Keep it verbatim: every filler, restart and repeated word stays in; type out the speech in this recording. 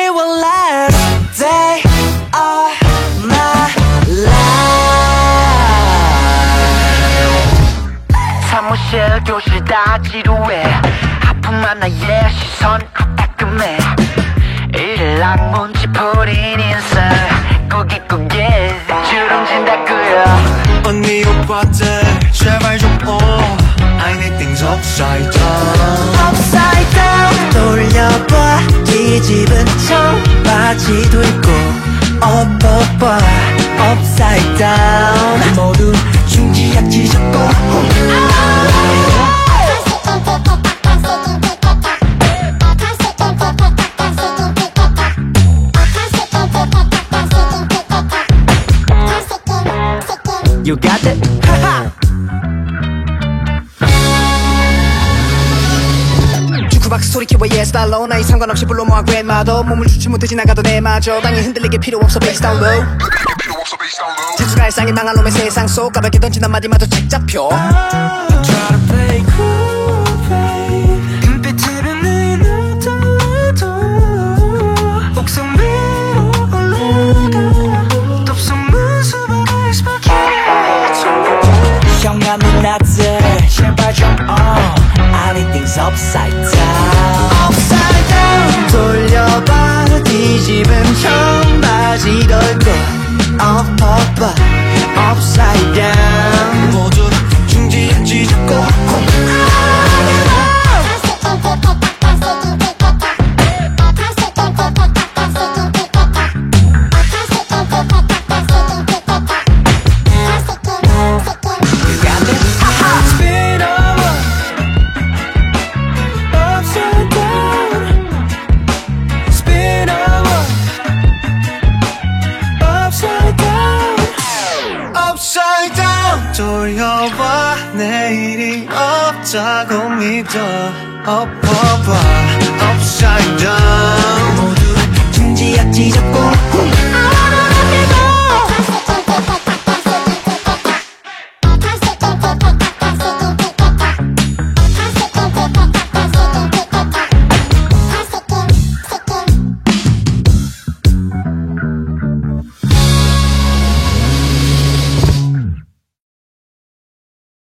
will last day of my life. 사무실 교실 다 지루해 하품한 나의 시선 따끔해 일랑문지 풀인 인생 꾸깃꾸깃 주름진다고요. 언니 오빠들 제발 좀 어 I need things upside down. Upside down 돌려봐 뒤집은 청바지도 있고 Up up up Upside down 모두 중지약지 잡고 You got it? 주크박스 소리 키워 yes 달러 나이 상관없이 불러 모아 grandmother 몸을 주지 못해 지나가도 내마저 땅에 흔들리게 필요 없어 bass down low 재수가 일상이 망할 놈의 세상 속 가볍게 던진 한마디마저 책 잡혀 Try to play cool babe 금빛으로 는 어두워도 옥상 위로 올라가 덥수문 수박을 스파게 형아 누나들 제발 좀 on I need things upside down Upside down 돌려봐 뒤집은 청바지 덜고 Up up up Upside down 모두 중지했지 잡고 돌려봐 내일이 없다고 믿어 Up up up Upside down 모두 중지약지 잡고